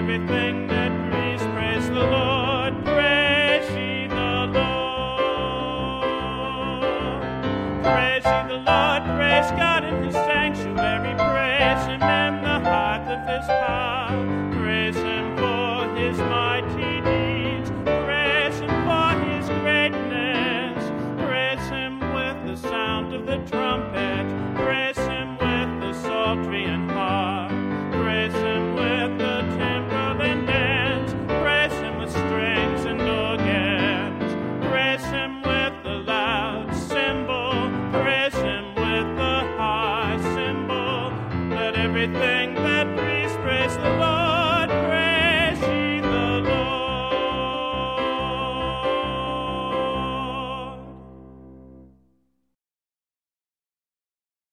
everything that breathes, praise the Lord. Praise ye the Lord. Praise ye the Lord. Praise God in his sanctuary. Praise him in the heart of his power. Praise him for his mighty deeds. Praise him for his greatness. Praise him with the sound of the trumpet. Praise him with the psaltery and harp. Praise him with the timbrel and dance. Praise him with strings and organs. Praise him with the loud cymbal. Praise him with the high cymbal. Let everything that breathes praise the Lord.